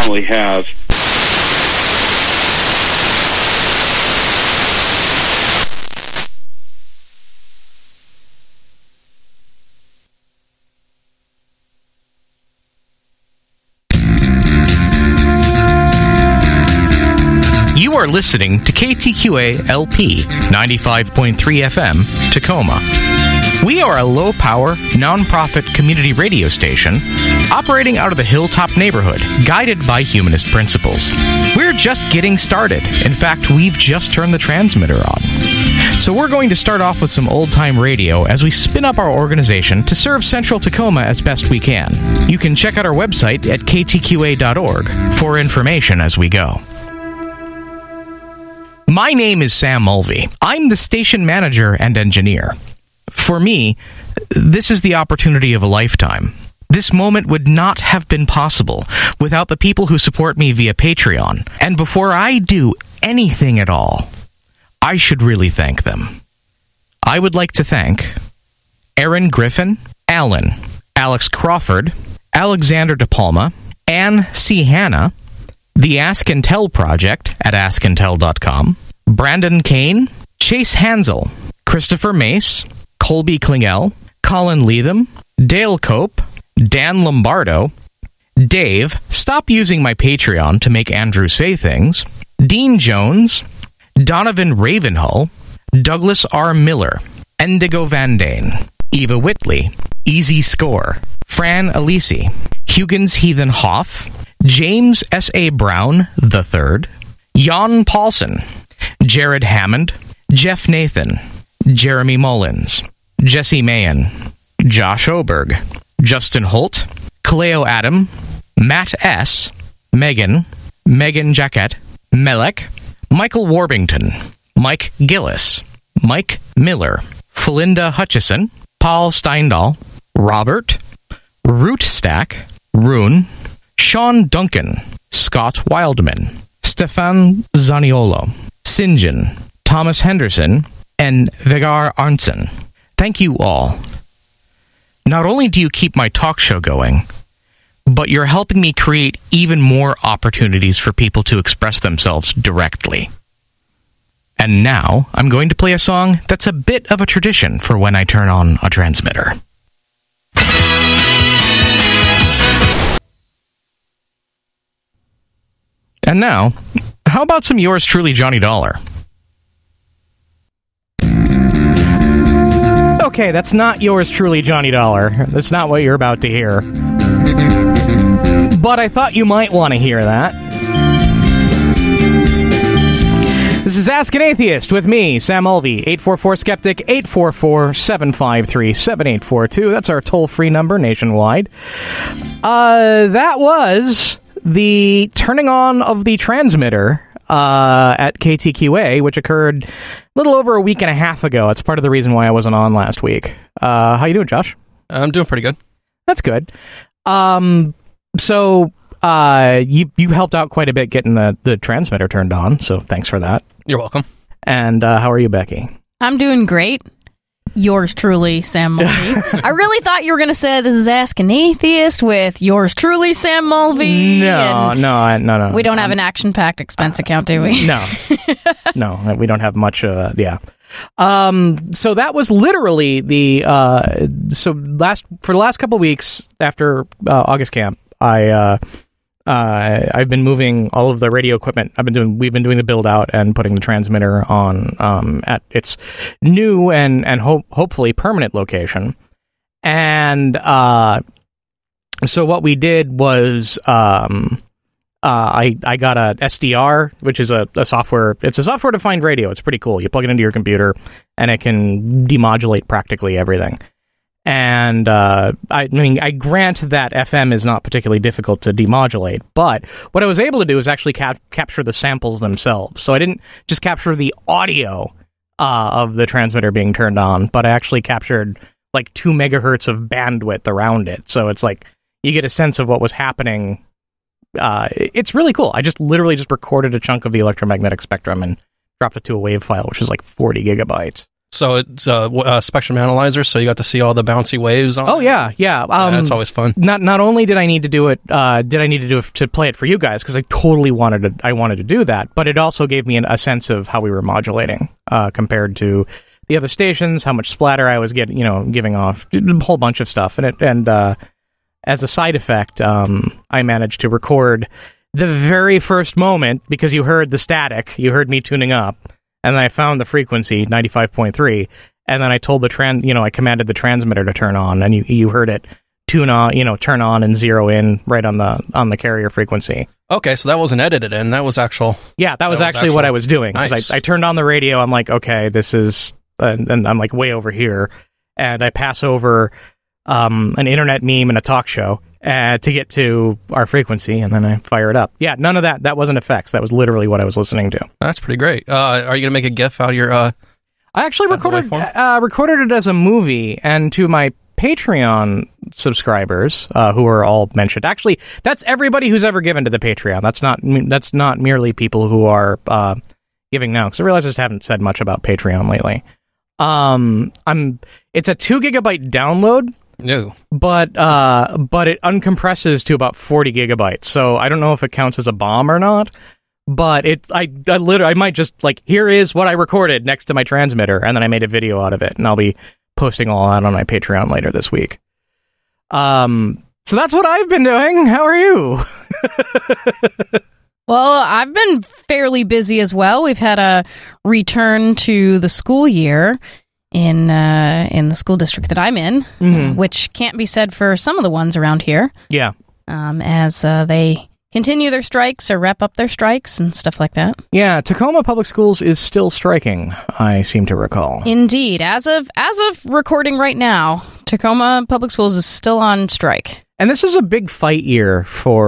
definitely have. You are listening to KTQA LP 95.3 FM, Tacoma. We are a low-power, non-profit community radio station operating out of the Hilltop neighborhood, guided by humanist principles. We're just getting started. In fact, we've just turned the transmitter on. So we're going to start off with some old-time radio as we spin up our organization to serve Central Tacoma as best we can. You can check out our website at ktqa.org for information as we go. My name is Sam Mulvey. I'm the station manager and engineer. For me, this is the opportunity of a lifetime. This moment would not have been possible without the people who support me via Patreon. And before I do anything at all, I should really thank them. I would like to thank Aaron Griffin, Alan, Alex Crawford, Alexander DePalma, Ann C. Hanna, the Ask and Tell Project at askandtell.com, Brandon Kane, Chase Hansel, Christopher Mace, Colby Klingel, Colin Leatham, Dale Cope, Dan Lombardo, Dave, stop using my Patreon to make Andrew say things, Dean Jones, Donovan Ravenhull, Douglas R. Miller, Endigo Van Dane, Eva Whitley, Easy Score, Fran Alisi, Huggins Heathen Hoff, James S.A. Brown III, Jan Paulson, Jared Hammond, Jeff Nathan, Jeremy Mullins, Jesse Mahan, Josh Oberg, Justin Holt, Kaleo Adam, Matt S., Megan Jaquette, Melek, Michael Warbington, Mike Gillis, Mike Miller, Felinda Hutchison, Paul Steindahl, Robert, Root Stack, Rune, Sean Duncan, Scott Wildman, Stefan Zaniolo, Sinjin, Thomas Henderson, and Vegar Arntzen. Thank you all. Not only do you keep my talk show going, but you're helping me create even more opportunities for people to express themselves directly. And now, I'm going to play a song that's a bit of a tradition for when I turn on a transmitter. And now, how about some yours truly, Johnny Dollar? Okay, that's not yours truly, Johnny Dollar. That's not what you're about to hear. But I thought you might want to hear that. This is Ask an Atheist with me, Sam Mulvey, 844-SKEPTIC, 844-753-7842. That's our toll-free number nationwide. That was the turning on of the transmitter at KTQA, which occurred a little over a week and a half ago. It's part of the reason why I wasn't on last week. How you doing, Josh? I'm doing pretty good. That's good. So you helped out quite a bit getting the transmitter turned on, so thanks for that. You're welcome. And how are you, Becky? I'm doing great. Yours truly, Sam Mulvey. I really thought you were going to say this is Ask an Atheist with yours truly, Sam Mulvey. No. We don't have an action-packed expense account, do we? No. No, we don't have much, yeah. So that was literally the, for the last couple of weeks after August Camp, I've been moving all of the radio equipment. We've been doing the build out and putting the transmitter on at its new and hopefully permanent location. And so what we did was I got a SDR, which is a software. It's a software defined radio. It's pretty cool. You plug it into your computer and it can demodulate practically everything. And I grant that FM is not particularly difficult to demodulate, but what I was able to do is actually capture the samples themselves. So I didn't just capture the audio of the transmitter being turned on, but I actually captured like 2 megahertz of bandwidth around it. So it's like you get a sense of what was happening. It's really cool. I literally recorded a chunk of the electromagnetic spectrum and dropped it to a WAV file, which is like 40 gigabytes. So it's a spectrum analyzer, so you got to see all the bouncy waves on. Oh yeah. That's always fun. Not only did I need to do it, to play it for you guys, because I totally wanted to do that, but it also gave me a sense of how we were modulating compared to the other stations, how much splatter I was giving off, a whole bunch of stuff, and as a side effect, I managed to record the very first moment, because you heard the static, you heard me tuning up. And then I found the frequency, 95.3, and then I told I commanded the transmitter to turn on, and you heard it turn on and zero in right on the carrier frequency. Okay, so that wasn't edited in, that was actual. Yeah, that was actually what I was doing. Nice. I turned on the radio, I'm like, okay, this is, and I'm like way over here, and I pass over an internet meme and a talk show to get to our frequency, and then I fire it up. Yeah, none of that. That wasn't effects. That was literally what I was listening to. That's pretty great. Are you going to make a GIF out of your... I actually recorded it as a movie, and to my Patreon subscribers, who are all mentioned. Actually, that's everybody who's ever given to the Patreon. That's not merely people who are giving now, because I realize I just haven't said much about Patreon lately. It's a 2 gigabyte download. No, but it uncompresses to about 40 gigabytes. So I don't know if it counts as a bomb or not. But I might just here is what I recorded next to my transmitter, and then I made a video out of it, and I'll be posting all that on my Patreon later this week. So that's what I've been doing. How are you? Well, I've been fairly busy as well. We've had a return to the school year in the school district that I'm in, which can't be said for some of the ones around here. Yeah. As they continue their strikes or wrap up their strikes and stuff like that. Yeah, Tacoma Public Schools is still striking, I seem to recall. Indeed. As of recording right now, Tacoma Public Schools is still on strike. And this is a big fight year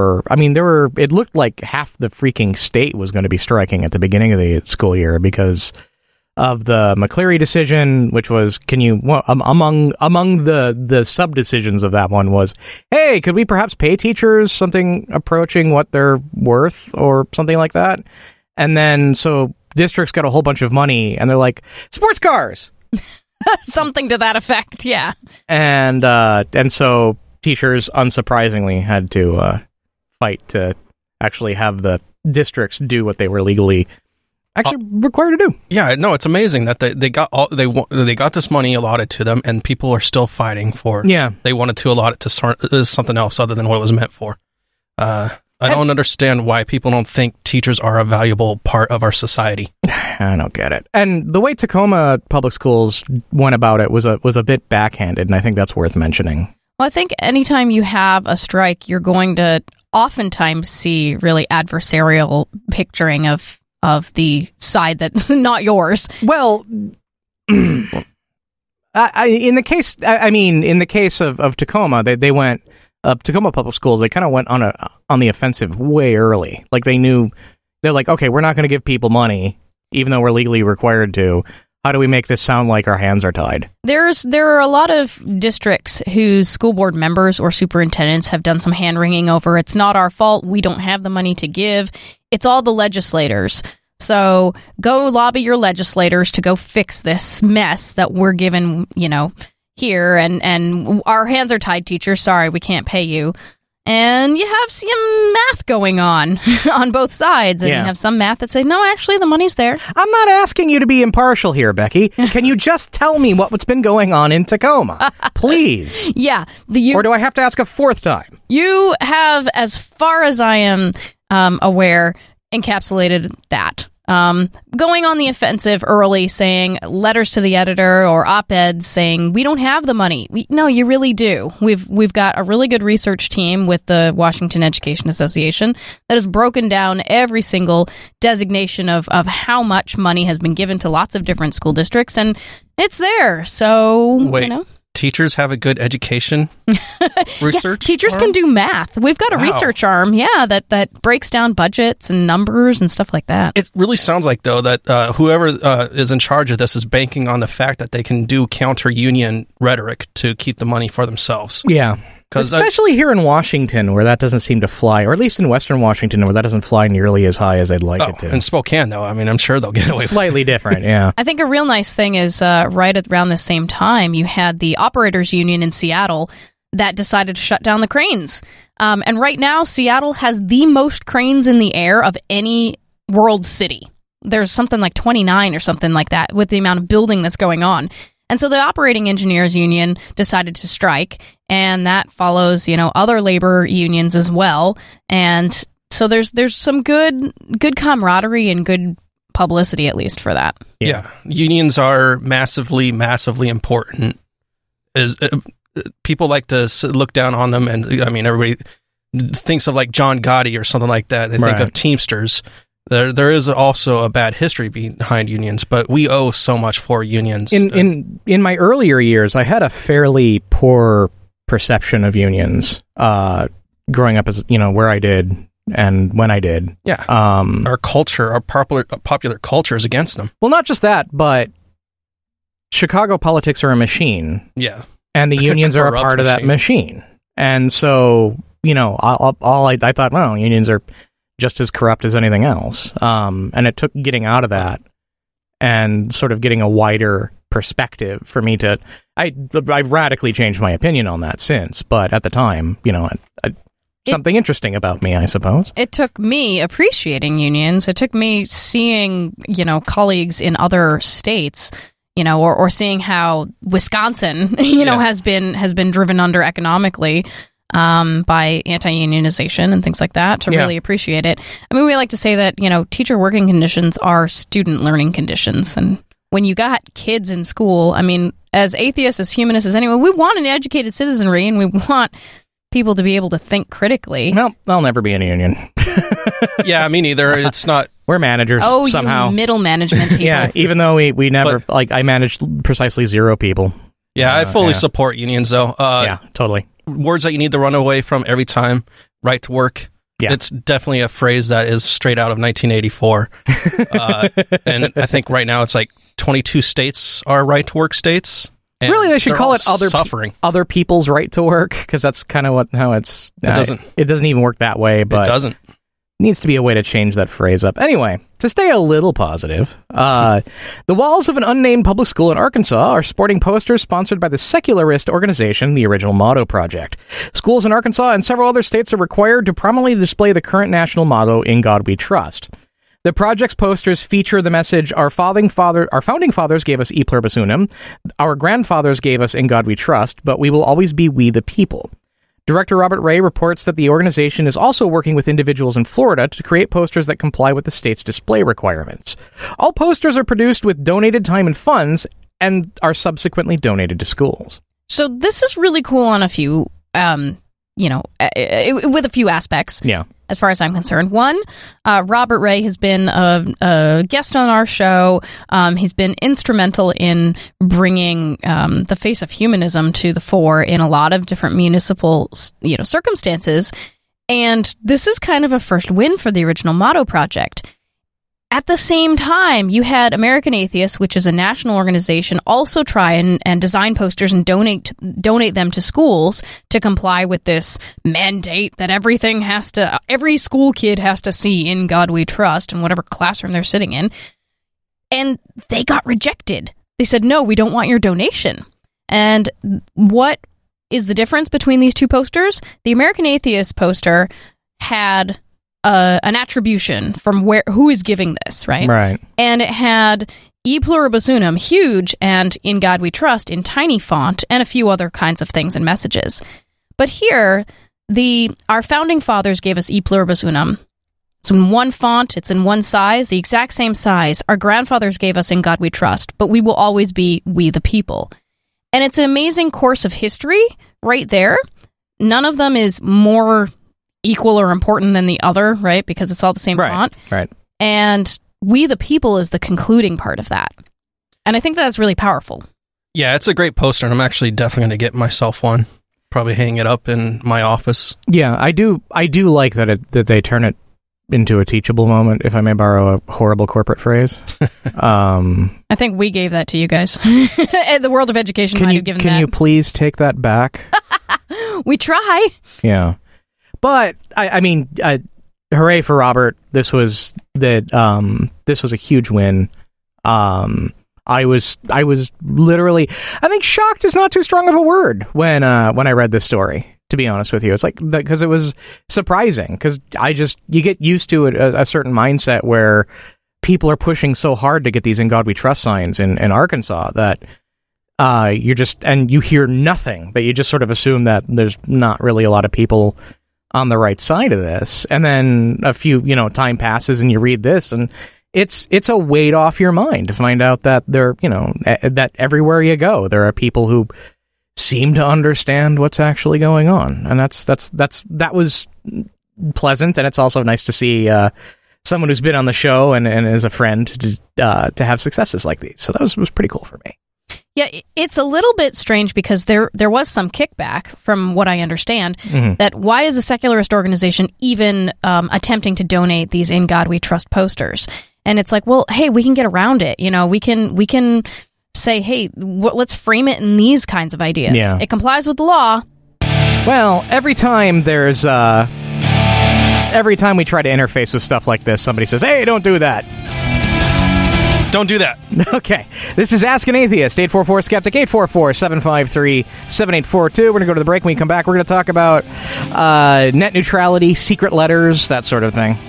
it looked like half the freaking state was going to be striking at the beginning of the school year because of the McCleary decision, which was, among the sub-decisions of that one was, hey, could we perhaps pay teachers something approaching what they're worth or something like that? And then, so districts got a whole bunch of money, and they're like, sports cars! Something to that effect, yeah. And so teachers, unsurprisingly, had to fight to actually have the districts do what they were legally required to do. Yeah, no, it's amazing that they got this money allotted to them, and people are still fighting for. Yeah, they wanted to allot it to something else other than what it was meant for. I don't understand why people don't think teachers are a valuable part of our society. I don't get it. And the way Tacoma Public Schools went about it was a bit backhanded, and I think that's worth mentioning. Well, I think anytime you have a strike, you're going to oftentimes see really adversarial picturing of the side that's not yours. Well, in the case of Tacoma, they went Tacoma Public Schools. They kind of went on the offensive way early. Like they're like, okay, we're not going to give people money, even though we're legally required to. How do we make this sound like our hands are tied? There are a lot of districts whose school board members or superintendents have done some hand-wringing over, it's not our fault, we don't have the money to give. It's all the legislators. So go lobby your legislators to go fix this mess that we're given, here. And our hands are tied, teachers. Sorry, we can't pay you. And you have some math going on both sides. And you have some math that say, no, actually, the money's there. I'm not asking you to be impartial here, Becky. Can you just tell me what's been going on in Tacoma? Please. Yeah. Or do I have to ask a fourth time? You have, as far as I am aware, encapsulated that. Going on the offensive early, saying letters to the editor or op-eds saying, we don't have the money. No, you really do. We've got a really good research team with the Washington Education Association that has broken down every single designation of how much money has been given to lots of different school districts, and it's there. So, Wait. Teachers have a good education research teachers arm? Can do math. We've got a research arm, that breaks down budgets and numbers and stuff like that. It really sounds like, though, that whoever is in charge of this is banking on the fact that they can do counter-union rhetoric to keep the money for themselves. Yeah. Especially here in Washington, where that doesn't seem to fly, or at least in Western Washington, where that doesn't fly nearly as high as I'd like it to. In Spokane, though, I mean, I'm sure they'll get away with it. Slightly different, yeah. I think a real nice thing is right around the same time, you had the Operators Union in Seattle that decided to shut down the cranes. And right now, Seattle has the most cranes in the air of any world city. There's something like 29 or something like that with the amount of building that's going on. And so the Operating Engineers Union decided to strike, and that follows, other labor unions as well. And so there's some good camaraderie and good publicity, at least, for that. Yeah. Unions are massively, massively important. People like to look down on them, and I mean, everybody thinks of like John Gotti or something like that. They think of Teamsters. There is also a bad history behind unions, but we owe so much for unions. In my earlier years, I had a fairly poor perception of unions growing up, as where I did and when I did. Yeah, our culture, our popular culture is against them. Well, not just that, but Chicago politics are a machine. Yeah, and the unions are a part of that machine. And so, I thought, well, unions are just as corrupt as anything else. And it took getting out of that and sort of getting a wider perspective for me to... I've radically changed my opinion on that since, but at the time, something interesting about me, I suppose. It took me appreciating unions. It took me seeing, colleagues in other states, or seeing how Wisconsin, has been driven under economically by anti-unionization and things like that to really appreciate it. I mean, we like to say that, teacher working conditions are student learning conditions. And when you got kids in school, I mean, as atheists, as humanists, as anyone, we want an educated citizenry, and we want people to be able to think critically. Well, I'll never be in a union. Yeah, me neither. It's not... We're managers somehow. You middle management people. Yeah, even though we never... I managed precisely 0 people. Yeah, I fully support unions, though. Yeah, totally. Words that you need to run away from every time. Right to work. Yeah. It's definitely a phrase that is straight out of 1984. And I think right now it's like 22 states are right to work states. Really, they should call it other people's right to work, because that's kind of how it's... It doesn't even work that way, but... It doesn't. Needs to be a way to change that phrase up. Anyway, to stay a little positive, the walls of an unnamed public school in Arkansas are sporting posters sponsored by the secularist organization, the Original Motto Project. Schools in Arkansas and several other states are required to prominently display the current national motto, "In God We Trust." The project's posters feature the message, our founding fathers gave us E Pluribus Unum, our grandfathers gave us In God We Trust, but we will always be we the people. Director Robert Ray reports that the organization is also working with individuals in Florida to create posters that comply with the state's display requirements. All posters are produced with donated time and funds and are subsequently donated to schools. So this is really cool on a few, with a few aspects. Yeah. As far as I'm concerned. One, Robert Ray has been a guest on our show. He's been instrumental in bringing the face of humanism to the fore in a lot of different municipal, circumstances. And this is kind of a first win for the Original Motto Project. At the same time, you had American Atheists, which is a national organization, also try and design posters and donate them to schools to comply with this mandate that every school kid has to see In God We Trust in whatever classroom they're sitting in. And they got rejected. They said, no, we don't want your donation. And what is the difference between these two posters? The American Atheist poster had... an attribution from who is giving this, right? Right. And it had E Pluribus Unum, huge, and In God We Trust in tiny font, and a few other kinds of things and messages. But here, our founding fathers gave us E Pluribus Unum. It's in one font, it's in one size, the exact same size. Our grandfathers gave us In God We Trust, but we will always be we the people. And it's an amazing course of history right there. None of them is more equal or important than the other, right? Because it's all the same font. Right. And we the people is the concluding part of that. And I think that's really powerful. Yeah, it's a great poster, and I'm actually definitely going to get myself one. Probably hang it up in my office. Yeah, I do like that they turn it into a teachable moment, if I may borrow a horrible corporate phrase. I think we gave that to you guys. The world of education might have given that. Can you please take that back? We try. Yeah. But, I mean, hooray for Robert. This was a huge win. I was literally, I think shocked is not too strong of a word when I read this story, to be honest with you. It's like, because it was surprising, because you get used to a certain mindset where people are pushing so hard to get these In God We Trust signs in Arkansas that you hear nothing, but you just sort of assume that there's not really a lot of people on the right side of this. And then a few, time passes and you read this, and it's a weight off your mind to find out that that everywhere you go, there are people who seem to understand what's actually going on. And that was pleasant. And it's also nice to see, someone who's been on the show and is a friend to have successes like these. So that was pretty cool for me. Yeah, it's a little bit strange because there was some kickback, from what I understand, that why is a secularist organization even attempting to donate these In God We Trust posters? And it's like, well, hey, we can get around it. We can say, hey, let's frame it in these kinds of ideas. Yeah. It complies with the law. Well, every time we try to interface with stuff like this, somebody says, hey, don't do that. Don't do that. Okay. This is Ask an Atheist, 844-SKEPTIC, 844-753-7842. We're going to go to the break. When we come back, we're going to talk about net neutrality, secret letters, that sort of thing.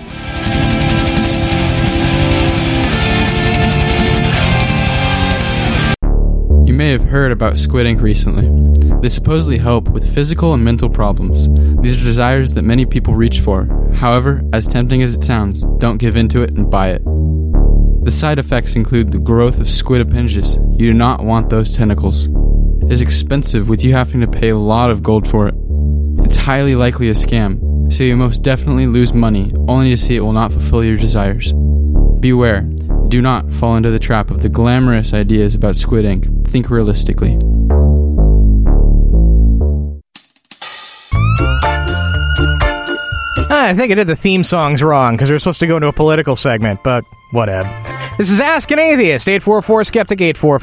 You may have heard about Squid Ink recently. They supposedly help with physical and mental problems. These are desires that many people reach for. However, as tempting as it sounds, don't give in to it and buy it. The side effects include the growth of squid appendages. You do not want those tentacles. It is expensive, with you having to pay a lot of gold for it. It's highly likely a scam, so you most definitely lose money, only to see it will not fulfill your desires. Beware. Do not fall into the trap of the glamorous ideas about Squid Ink. Think realistically. I think I did the theme songs wrong, because we were supposed to go into a political segment, but whatever. This is Ask an Atheist, 844-SKEPTIC,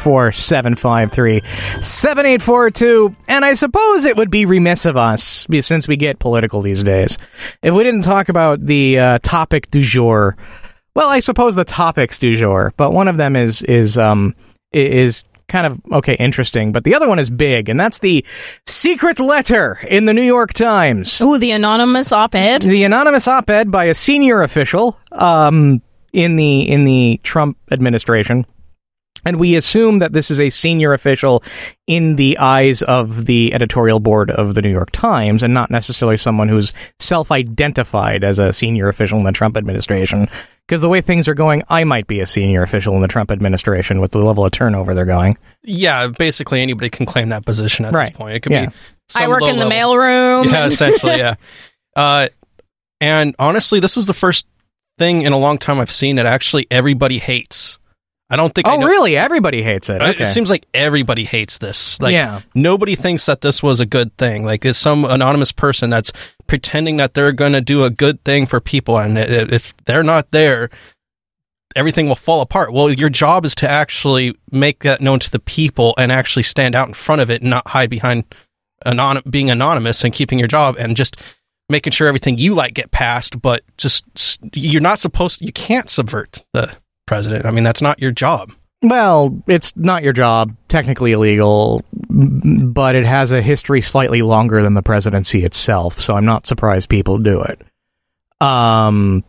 844-753-7842, and I suppose it would be remiss of us, since we get political these days, if we didn't talk about the topic du jour. Well, I suppose the topics du jour, but one of them is kind of, interesting, but the other one is big, and that's the secret letter in the New York Times. Ooh, the anonymous op-ed? The anonymous op-ed by a senior official in the Trump administration. And we assume that this is a senior official in the eyes of the editorial board of the New York Times, and not necessarily someone who's self-identified as a senior official in the Trump administration. Because the way things are going, I might be a senior official in the Trump administration with the level of turnover they're going. Yeah, basically anybody can claim that position at this point. It could be some I work in the level. mailroom. Yeah, essentially, yeah. And honestly, this is the first thing in a long time I've seen that actually everybody hates. I don't think. Really? Everybody hates it. Okay. It seems like everybody hates this. Nobody thinks that this was a good thing. Like, it's some anonymous person that's pretending that they're going to do a good thing for people, and if they're not there, everything will fall apart. Well, your job is to actually make that known to the people and actually stand out in front of it and not hide behind being anonymous and keeping your job and just making sure everything you like get passed. But you can't subvert the president. I mean, that's not your job. Well, it's not your job, technically illegal, but it has a history slightly longer than the presidency itself, so I'm not surprised people do it. I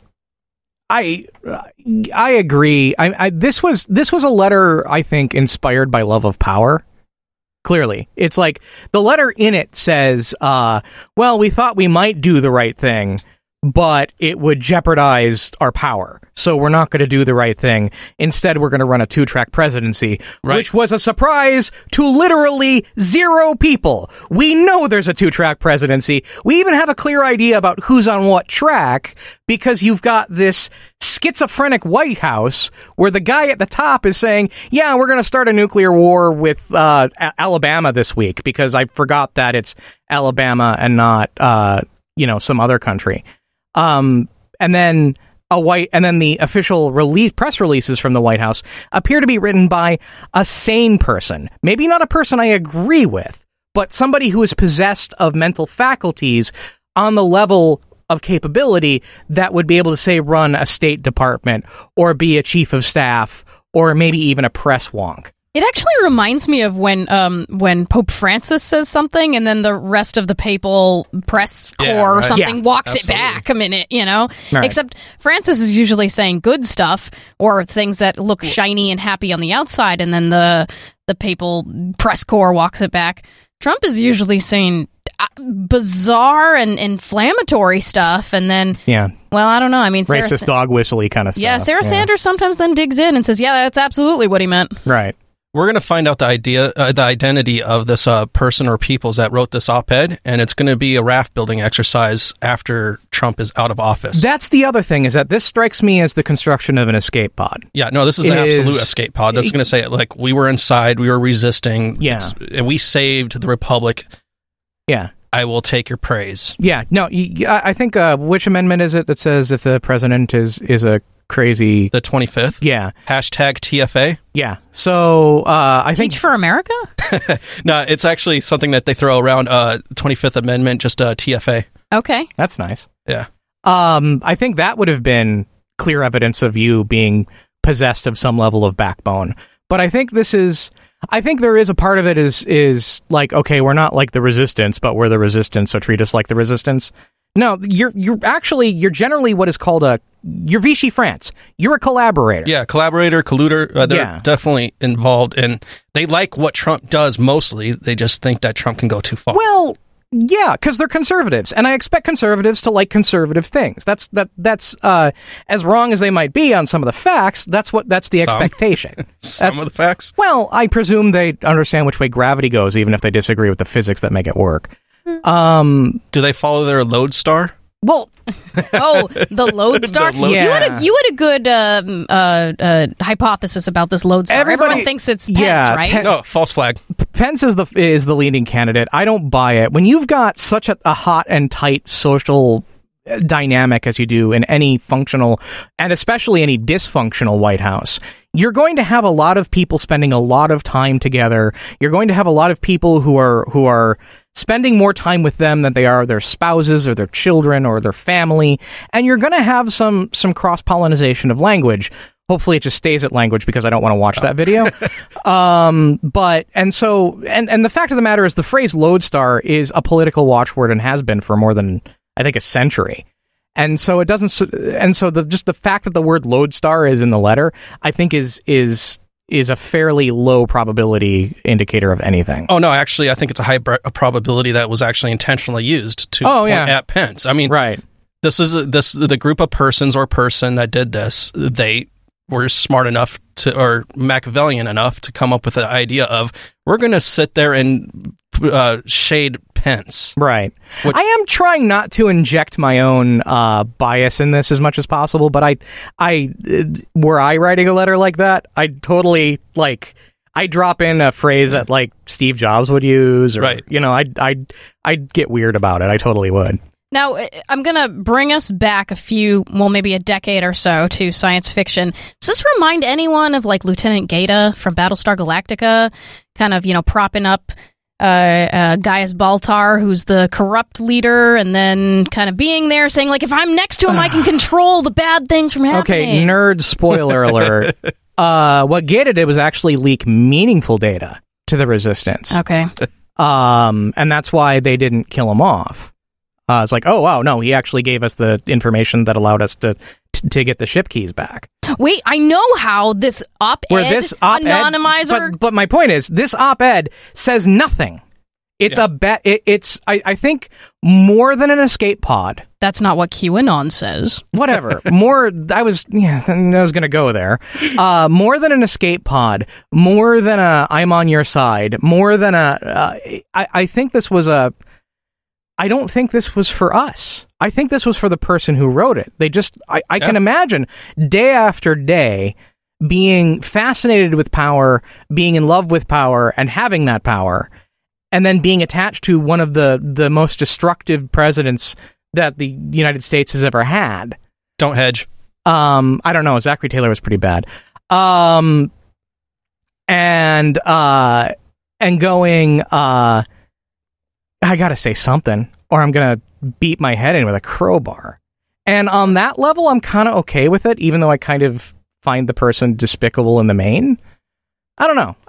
agree. This was a letter, I think, inspired by love of power. Clearly. It's like, the letter in it says, well, we thought we might do the right thing, but it would jeopardize our power. So we're not going to do the right thing. Instead, we're going to run a 2-track presidency, which was a surprise to literally 0 people. We know there's a 2-track presidency. We even have a clear idea about who's on what track, because you've got this schizophrenic White House where the guy at the top is saying, yeah, we're going to start a nuclear war with Alabama this week, because I forgot that it's Alabama and not some other country. And then the official press releases from the White House appear to be written by a sane person. Maybe not a person I agree with, but somebody who is possessed of mental faculties on the level of capability that would be able to, say, run a State Department or be a chief of staff or maybe even a press wonk. It actually reminds me of when Pope Francis says something and then the rest of the papal press corps or something walks it back a minute, Right. Except Francis is usually saying good stuff or things that look shiny and happy on the outside, and then the papal press corps walks it back. Trump is usually saying bizarre and inflammatory stuff, and then well, I don't know. I mean, racist dog whistly kind of stuff. Yeah, Sarah Sanders sometimes then digs in and says, "Yeah, that's absolutely what he meant." Right. We're going to find out the identity of this person or peoples that wrote this op-ed, and it's going to be a raft building exercise after Trump is out of office. That's the other thing, is that this strikes me as the construction of an escape pod. Yeah, no, this is an absolute escape pod. That's going to say, like, we were inside, we were resisting, and we saved the Republic. Yeah. I will take your praise. Yeah, no, I think, which amendment is it that says if the president is a crazy... The 25th? Yeah. Hashtag TFA? Yeah. So, I think... Teach for America? No, it's actually something that they throw around, 25th Amendment, just TFA. Okay. That's nice. Yeah. I think that would have been clear evidence of you being possessed of some level of backbone. But I think there is a part of it is like, okay, we're not like the resistance, but we're the resistance, so treat us like the resistance. No, you're generally what is called you're Vichy France. You're a collaborator. Yeah, collaborator, colluder. They're definitely involved, and they like what Trump does mostly. They just think that Trump can go too far. Well, yeah, because they're conservatives, and I expect conservatives to like conservative things. That's as wrong as they might be on some of the facts. That's the expectation. Some of the facts. Well, I presume they understand which way gravity goes, even if they disagree with the physics that make it work. Do they follow their lodestar? Well, the lodestar. Yeah. You had a good hypothesis about this lodestar. Everyone thinks it's Pence, right? No, false flag. Pence is the leading candidate. I don't buy it. When you've got such a hot and tight social dynamic as you do in any functional and especially any dysfunctional White House, you're going to have a lot of people spending a lot of time together. You're going to have a lot of people who are spending more time with them than they are their spouses or their children or their family, and you're going to have some cross-pollination of language. Hopefully it just stays at language because I don't want to watch that video. But the fact of the matter is the phrase lodestar is a political watchword and has been for more than, I think, a century. And so the fact that the word lodestar is in the letter, I think is a fairly low probability indicator of anything. Oh no, actually I think it's a high probability that was actually intentionally used to point at Pence. I mean, right. This is the group of persons or person that did this. They were smart enough or Machiavellian enough to come up with the idea of, we're going to sit there and shade Pence. Right. I am trying not to inject my own bias in this as much as possible, but I were I writing a letter like that, I'd totally, like, I drop in a phrase that, like, Steve Jobs would use, or, right. I'd get weird about it. I totally would. Now, I'm going to bring us back maybe a decade or so to science fiction. Does this remind anyone of, like, Lieutenant Gaeta from Battlestar Galactica? Kind of, propping up Gaius Baltar, who's the corrupt leader, and then kind of being there saying, like, if I'm next to him, I can control the bad things from happening. Okay, nerd spoiler alert. What Gaeta did was actually leak meaningful data to the Resistance. Okay. And that's why they didn't kill him off. It's like, oh, wow, no, he actually gave us the information that allowed us to get the ship keys back. Wait, I know how this op-ed anonymizer... But my point is, this op-ed says nothing. It's it's, I think, more than an escape pod. That's not what QAnon says. Whatever. I was going to go there. More than an escape pod, more than I'm on your side, more than I think this was I don't think this was for us. I think this was for the person who wrote it. They just, I can imagine day after day being fascinated with power, being in love with power, and having that power, and then being attached to one of the most destructive presidents that the United States has ever had. Don't hedge. I don't know. Zachary Taylor was pretty bad. And going, I got to say something, or I'm going to beat my head in with a crowbar. And on that level, I'm kind of okay with it, even though I kind of find the person despicable in the main. I don't know.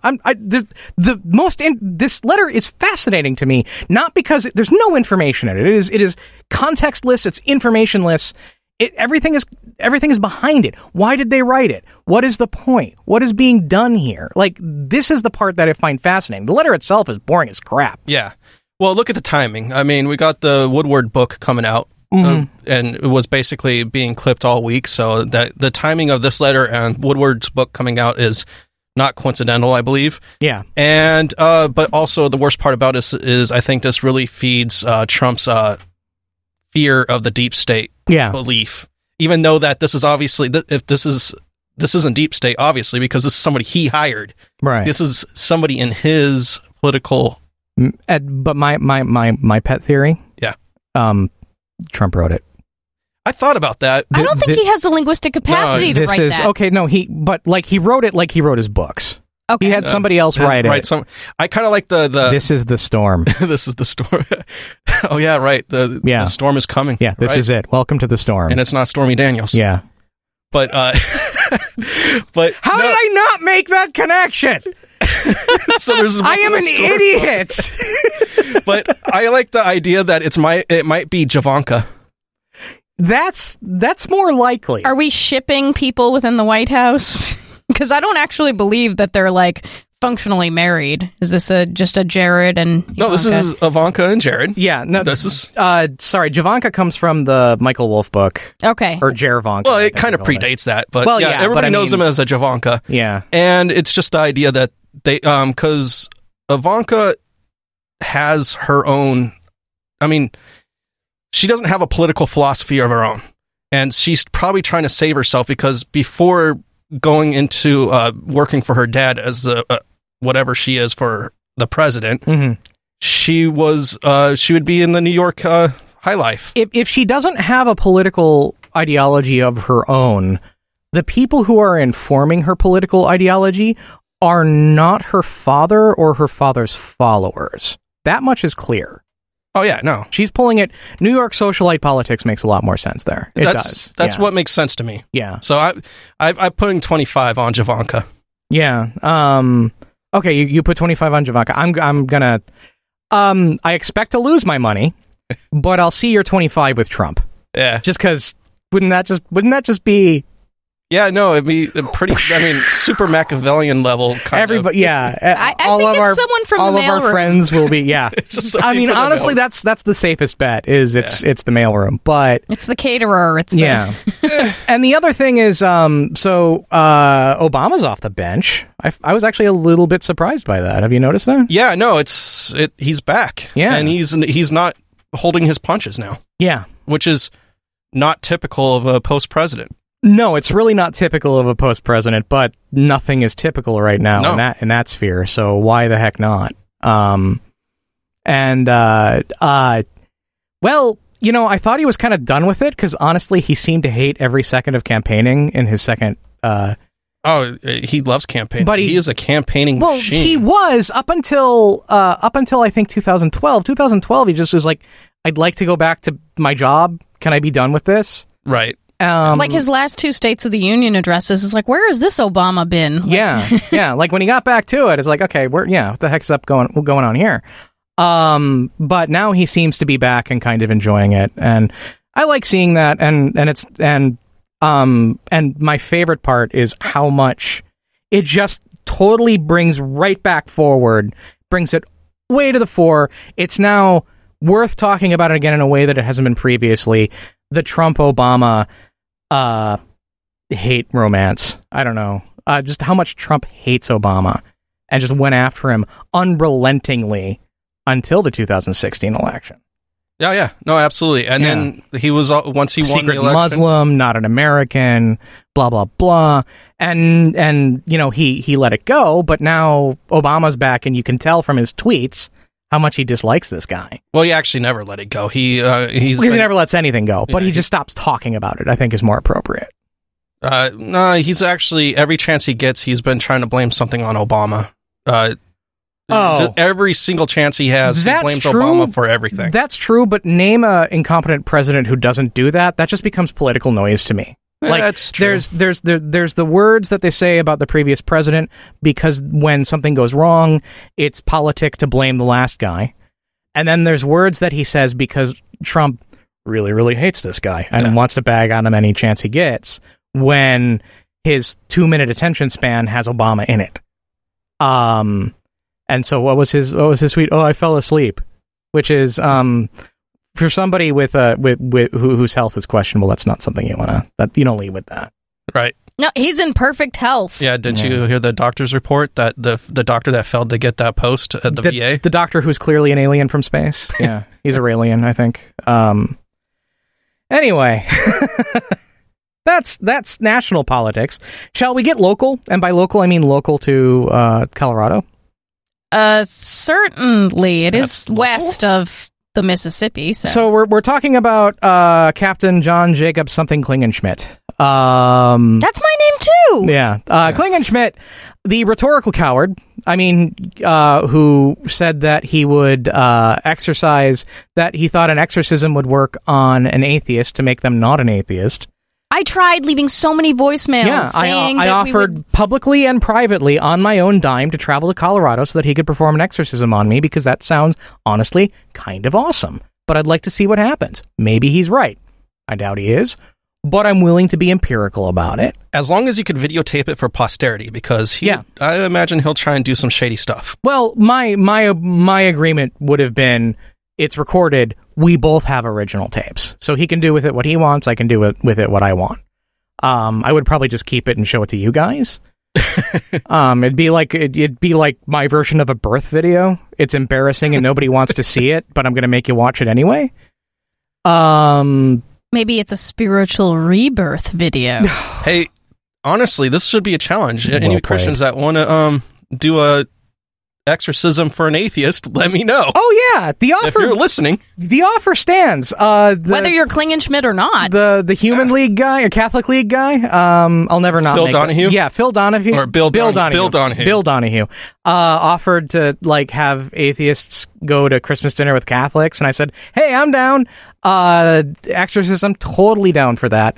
This letter is fascinating to me, not because there's no information in it. It is contextless. It's informationless. Everything is behind it. Why did they write it? What is the point? What is being done here? Like, this is the part that I find fascinating. The letter itself is boring as crap. Yeah. Well, look at the timing. I mean, we got the Woodward book coming out, and it was basically being clipped all week. So that the timing of this letter and Woodward's book coming out is not coincidental, I believe. Yeah. And but also the worst part about this is I think this really feeds Trump's fear of the deep state belief. Even though that this is obviously if this isn't deep state, obviously, because this is somebody he hired. Right. This is somebody in his political. But my pet theory. Yeah. Trump wrote it. I thought about that. I don't think he has the linguistic capacity to write that. Okay, no, he wrote it like he wrote his books. Okay. He had somebody else write it. I kind of like the This is the storm. This is the storm. Oh yeah, right. The storm is coming. Yeah, this is it. Welcome to the storm. And it's not Stormy Daniels. Yeah. But how did I not make that connection? So there's I am an idiot. But I like the idea that it might be Javanka. That's more likely. Are we shipping people within the White House? Because I don't actually believe that they're like functionally married. Is this just a Jared and Ivanka? No, this is Ivanka and Jared. Yeah, no, this is sorry, Javanka comes from the Michael Wolff book. Okay. Or Javanka. Well, it kind of predates that, but everybody knows him as a Javanka. Yeah. And it's just the idea that they because Ivanka has her own, I mean, she doesn't have a political philosophy of her own. And she's probably trying to save herself because before going into working for her dad as whatever she is for the president, she would be in the New York high life. If she doesn't have a political ideology of her own, the people who are informing her political ideology are not her father or her father's followers. That much is clear. Oh yeah, no. She's pulling it. New York socialite politics makes a lot more sense there. That's what makes sense to me. Yeah. So I'm putting 25 on Javanka. Yeah. Okay, you put 25 on Javanka. I'm gonna I expect to lose my money, but I'll see your 25 with Trump. Yeah. Just because wouldn't that just be? Yeah, no, it'd be pretty. I mean, super Machiavellian level. Everybody, yeah. I think it's someone from the mailroom. All of our friends will be. Yeah. I mean, honestly, that's the safest bet. It's the mailroom, but it's the caterer. And the other thing is, Obama's off the bench. I was actually a little bit surprised by that. Have you noticed that? Yeah, no, he's back. Yeah, and he's not holding his punches now. Yeah, which is not typical of a post-president. No, it's really not typical of a post-president, but nothing is typical right now in that sphere, so why the heck not? Well, I thought he was kind of done with it, because honestly, he seemed to hate every second of campaigning in his second... he loves campaigning. But he is a campaigning machine. He was, up until I think 2012. 2012, he just was like, I'd like to go back to my job. Can I be done with this? Right. Like his last two States of the Union addresses is like, where has this Obama been? Yeah. Like when he got back to it, it's like, okay, what the heck's going on here? But now he seems to be back and kind of enjoying it, and I like seeing that. And my favorite part is how much it just totally brings right back forward, brings it way to the fore. It's now worth talking about it again in a way that it hasn't been previously. The Trump-Obama hate romance. I don't know. Just how much Trump hates Obama and just went after him unrelentingly until the 2016 election. Yeah. No, absolutely. And then he was, once he won the election... Muslim, not an American, blah, blah, blah. And he let it go, but now Obama's back, and you can tell from his tweets how much he dislikes this guy. Well, he actually never let it go. He never lets anything go, but he just stops talking about it, I think is more appropriate. No, he's actually, every chance he gets, he's been trying to blame something on Obama. Just every single chance he has, he blames true. Obama for everything. That's true, but name a incompetent president who doesn't do that. That just becomes political noise to me. Like, that's true. There's the words that they say about the previous president, because when something goes wrong, it's politic to blame the last guy. And then there's words that he says because Trump really, really hates this guy and wants to bag on him any chance he gets, when his 2-minute attention span has Obama in it. And so what was his tweet? Oh, I fell asleep, which is for somebody with whose health is questionable. That's not something you don't lead with that. Right. No, he's in perfect health. Yeah, didn't you hear the doctor's report that the doctor that failed to get that post at the VA? The doctor who's clearly an alien from space. Yeah, he's a Raelian, I think. Anyway, that's national politics. Shall we get local? And by local, I mean local to Colorado. Certainly. It is west of the Mississippi. So we're talking about Captain John Jacob something Klingenschmitt. That's my name too. Yeah. Klingenschmitt, the rhetorical coward, who said that he would exercise, that he thought an exorcism would work on an atheist to make them not an atheist. I tried leaving so many voicemails saying I offered publicly and privately on my own dime to travel to Colorado so that he could perform an exorcism on me, because that sounds, honestly, kind of awesome. But I'd like to see what happens. Maybe he's right. I doubt he is. But I'm willing to be empirical about it. As long as you could videotape it for posterity, because I imagine he'll try and do some shady stuff. Well, my agreement would have been, it's recorded, we both have original tapes. So he can do with it what he wants, I can do with it what I want. I would probably just keep it and show it to you guys. It'd be like my version of a birth video. It's embarrassing and nobody wants to see it, but I'm going to make you watch it anyway. Maybe it's a spiritual rebirth video. Hey, honestly, this should be a challenge. Any Christians that want to do a exorcism for an atheist, let me know. Oh yeah, the offer. If you're listening, the offer stands. Whether you're Klingenschmitt or not. The Human League guy, or Catholic League guy. I'll never not. Phil Donahue. Yeah, Phil Donahue or Bill Donahue. Bill Donahue offered to have atheists go to Christmas dinner with Catholics, and I said, "Hey, I'm down. Exorcism, totally down for that."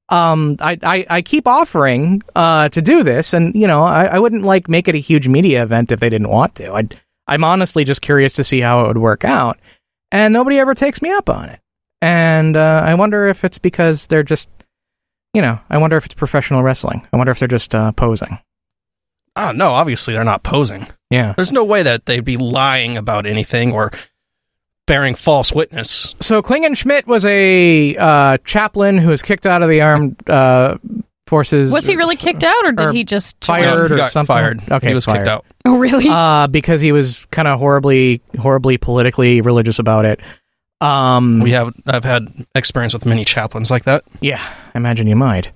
I keep offering to do this, and I wouldn't make it a huge media event if they didn't want to. I'm honestly just curious to see how it would work out, and nobody ever takes me up on it. And I wonder if it's because they're just, I wonder if it's professional wrestling. I wonder if they're just posing. Oh no, obviously they're not posing. Yeah, there's no way that they'd be lying about anything or bearing false witness. So Klingenschmitt was a chaplain who was kicked out of the armed forces. Was he really kicked out, or did he just fired or something? Fired. Okay, he was kicked out. Oh, really? Because he was kind of horribly politically religious about it. I've had experience with many chaplains like that. Yeah, I imagine you might.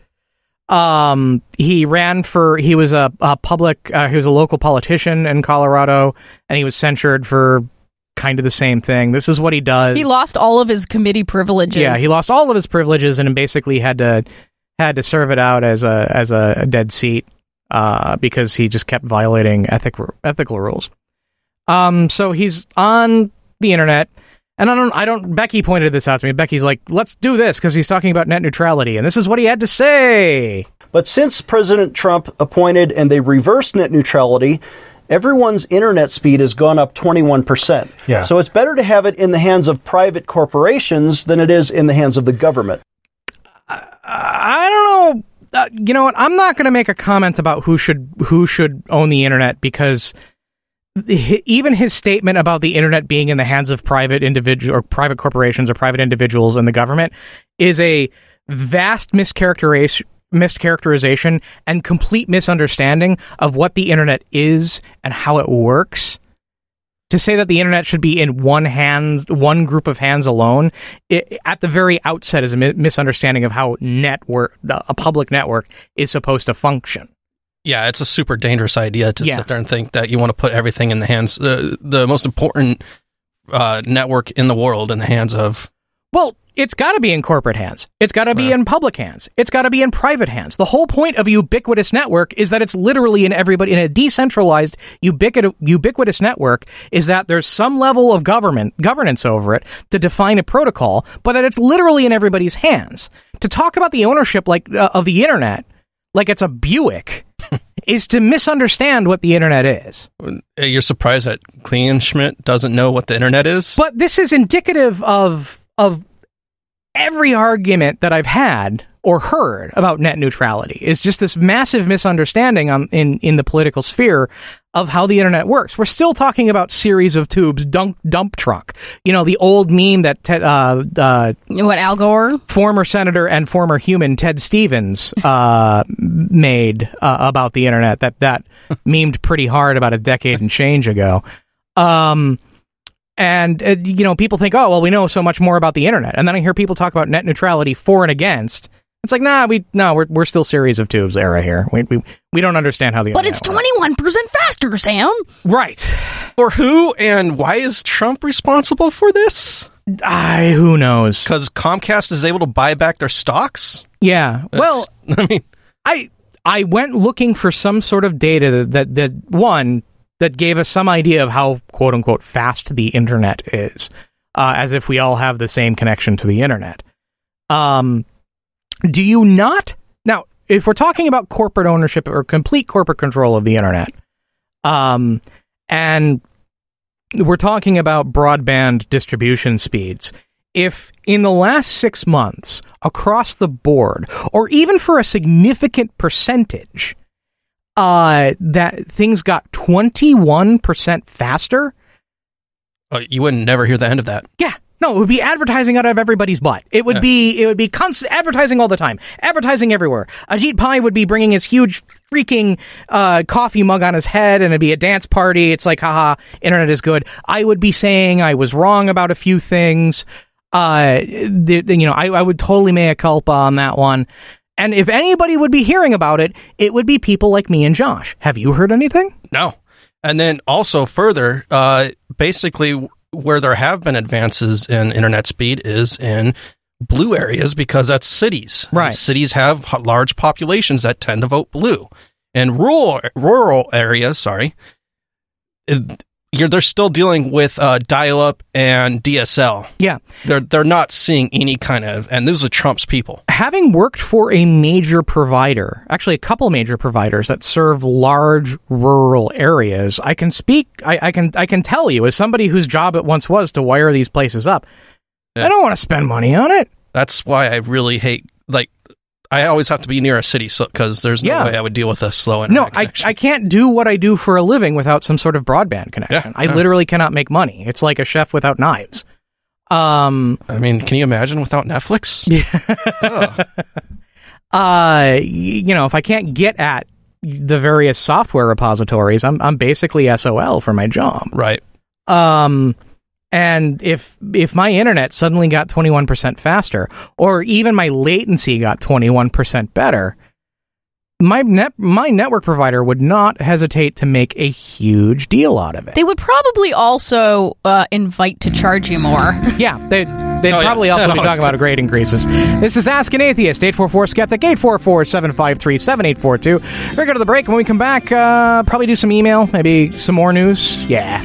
He was a local politician in Colorado, and he was censured for kind of the same thing. This is what he does. He lost all of his committee privileges. Yeah, he lost all of his privileges and basically had to serve it out as a dead seat because he just kept violating ethical rules. So he's on the internet, and Becky pointed this out to me. Becky's like, let's do this because he's talking about net neutrality, and this is what he had to say. But since President Trump appointed and they reversed net neutrality, everyone's internet speed has gone up 21%. Yeah. So it's better to have it in the hands of private corporations than it is in the hands of the government. I don't know. You know what? I'm not going to make a comment about who should own the internet, because even his statement about the internet being in the hands of private individual or private corporations or private individuals and the government is a vast mischaracterization and complete misunderstanding of what the internet is and how it works. To say that the internet should be in one group of hands alone, at the very outset is a misunderstanding of how a public network is supposed to function. Yeah, it's a super dangerous idea to sit there and think that you want to put everything in the hands, the most important network in the world in the hands of Well, it's got to be in corporate hands. It's got to be in public hands. It's got to be in private hands. The whole point of a ubiquitous network is that it's literally in everybody. In a decentralized, ubiquitous network is that there's some level of governance over it to define a protocol, but that it's literally in everybody's hands. To talk about the ownership of the internet like it's a Buick is to misunderstand what the internet is. You're surprised that Kleinschmidt doesn't know what the internet is? But this is indicative of every argument that I've had or heard about net neutrality is just this massive misunderstanding in the political sphere of how the internet works. We're still talking about series of tubes, dump truck. You know, the old meme that Al Gore? Former senator and former human Ted Stevens made about the internet that memed pretty hard about a decade and change ago. And, you know, people think, oh, well, we know so much more about the internet. And then I hear people talk about net neutrality for and against. It's like, we're still series of tubes era here. We don't understand how the But internet it's 21% faster, Sam. Right. For who and why is Trump responsible for this? Who knows? Because Comcast is able to buy back their stocks? Yeah. Well, I mean, I went looking for some sort of data that gave us some idea of how, quote unquote, fast the internet is, as if we all have the same connection to the internet. Do you not? Now, if we're talking about corporate ownership or complete corporate control of the internet, and we're talking about broadband distribution speeds, if in the last 6 months, across the board, or even for a significant percentage, that things got 21% faster. You wouldn't never hear the end of that. Yeah. No, it would be advertising out of everybody's butt. It would be constant advertising all the time. Advertising everywhere. Ajit Pai would be bringing his huge freaking coffee mug on his head, and it'd be a dance party. It's like, haha, internet is good. I would be saying I was wrong about a few things. I would totally mea culpa on that one. And if anybody would be hearing about it, it would be people like me and Josh. Have you heard anything? No. And then also further, basically where there have been advances in internet speed is in blue areas because that's cities. Right. And cities have large populations that tend to vote blue. And rural areas, they're still dealing with dial-up and DSL. Yeah. They're not seeing any kind of, and those are Trump's people. Having worked for a major provider, actually a couple major providers that serve large rural areas, I can speak, I can tell you, as somebody whose job it once was to wire these places up, I don't want to spend money on it. That's why I really hate, I always have to be near a city because there's no way I would deal with a slow internet connection. I can't do what I do for a living without some sort of broadband connection. I literally cannot make money. It's like a chef without knives. I mean, can you imagine without Netflix? If I can't get at the various software repositories, I'm basically SOL for my job. Right. And if my internet suddenly got 21% faster, or even my latency got 21% better, my network provider would not hesitate to make a huge deal out of it. They would probably also invite to charge you more. Yeah, they'd probably also be talking about grade increases. This is Ask an Atheist, 844-SKEPTIC, 844-753-7842. We're going to go to the break. When we come back, probably do some email, maybe some more news. Yeah.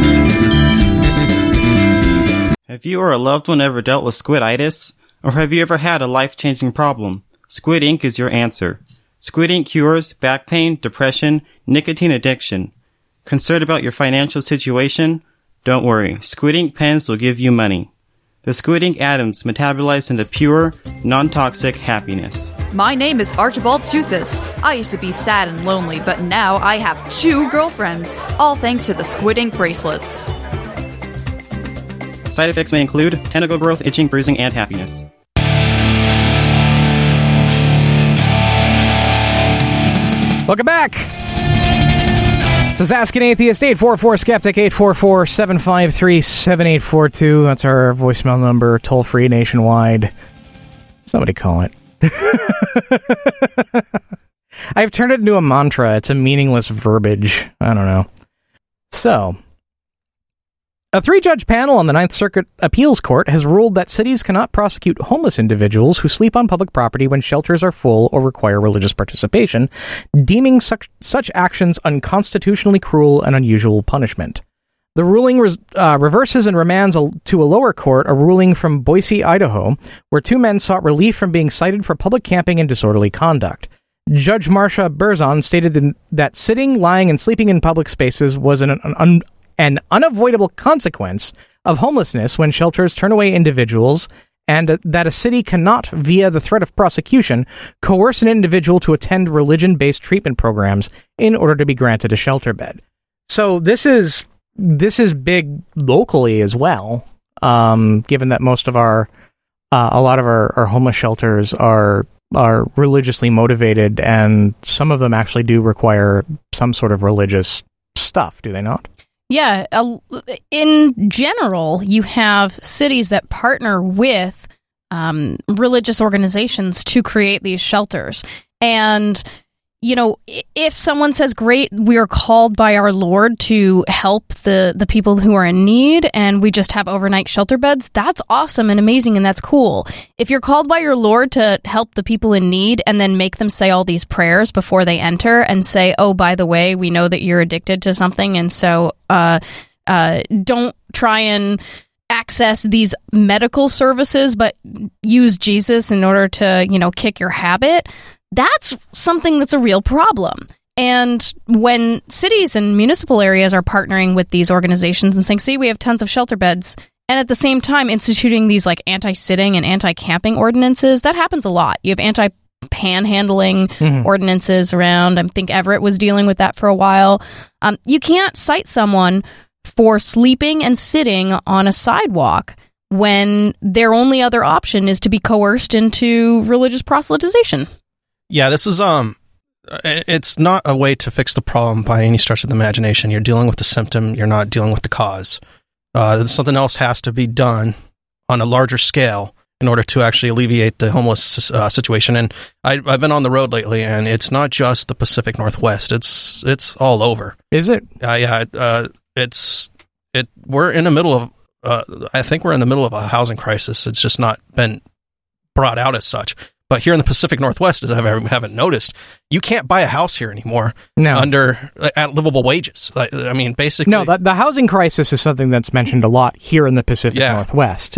Have you or a loved one ever dealt with squiditis? Or have you ever had a life-changing problem? Squid Ink is your answer. Squid Ink cures back pain, depression, nicotine addiction. Concerned about your financial situation? Don't worry. Squid Ink pens will give you money. The Squid Ink atoms metabolize into pure, non-toxic happiness. My name is Archibald Toothus. I used to be sad and lonely, but now I have 2 girlfriends, all thanks to the Squid Ink bracelets. Side effects may include tentacle growth, itching, bruising, and happiness. Welcome back. This is Ask an Atheist, 844-SKEPTIC, 844-753-7842. That's our voicemail number, toll-free nationwide. Somebody call it. I've turned it into a mantra. It's a meaningless verbiage. I don't know. So, A 3-judge panel on the Ninth Circuit Appeals Court has ruled that cities cannot prosecute homeless individuals who sleep on public property when shelters are full or require religious participation, deeming such actions unconstitutionally cruel and unusual punishment. The ruling reverses and remands to a lower court a ruling from Boise, Idaho, where 2 men sought relief from being cited for public camping and disorderly conduct. Judge Marsha Berzon stated that sitting, lying, and sleeping in public spaces was an unavoidable consequence of homelessness when shelters turn away individuals, and that a city cannot, via the threat of prosecution, coerce an individual to attend religion-based treatment programs in order to be granted a shelter bed. So this is big locally as well, given that most of a lot of our homeless shelters are religiously motivated, and some of them actually do require some sort of religious stuff, do they not? Yeah, in general, you have cities that partner with religious organizations to create these shelters. And, you know, if someone says, great, we are called by our Lord to help the people who are in need, and we just have overnight shelter beds, that's awesome and amazing, and that's cool. If you're called by your Lord to help the people in need and then make them say all these prayers before they enter and say, oh, by the way, we know that you're addicted to something, and so don't try and access these medical services, but use Jesus in order to, you know, kick your habit, that's something that's a real problem. And when cities and municipal areas are partnering with these organizations and saying, see, we have tons of shelter beds, and at the same time instituting these like anti-sitting and anti-camping ordinances, that happens a lot. You have anti-panhandling ordinances around. I think Everett was dealing with that for a while. You can't cite someone for sleeping and sitting on a sidewalk when their only other option is to be coerced into religious proselytization. Yeah, this is it's not a way to fix the problem by any stretch of the imagination. You're dealing with the symptom, you're not dealing with the cause. Something else has to be done on a larger scale in order to actually alleviate the homeless situation. And I've been on the road lately, and it's not just the Pacific Northwest. It's all over. Is it? Yeah. We're in the middle of. I think we're in the middle of a housing crisis. It's just not been brought out as such. But here in the Pacific Northwest, as I haven't noticed, you can't buy a house here anymore at livable wages. I mean, basically, no. The housing crisis is something that's mentioned a lot here in the Pacific Northwest.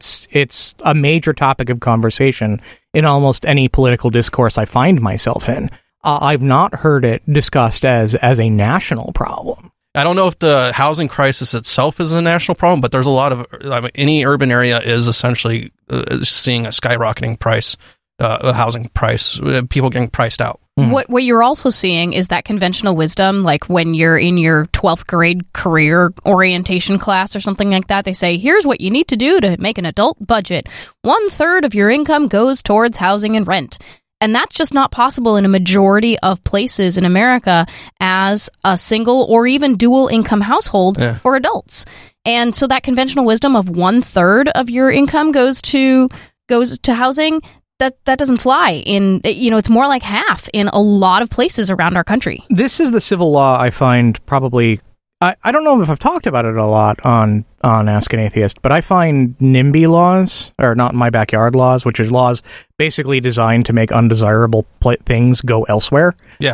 It's a major topic of conversation in almost any political discourse I find myself in. I've not heard it discussed as a national problem. I don't know if the housing crisis itself is a national problem, but there's a lot of any urban area is essentially seeing a skyrocketing price. Housing price, people getting priced out. What you're also seeing is that conventional wisdom, like when you're in your 12th grade career orientation class or something like that, they say, here's what you need to do to make an adult budget. 1/3 of your income goes towards housing and rent. And that's just not possible in a majority of places in America as a single or even dual income household for adults. And so that conventional wisdom of 1/3 of your income goes to housing, that doesn't fly in, it's more like half in a lot of places around our country. This is the civil law I find probably, I don't know if I've talked about it a lot on Ask an Atheist, but I find NIMBY laws, or Not in My Backyard laws, which is laws basically designed to make undesirable things go elsewhere. Yeah.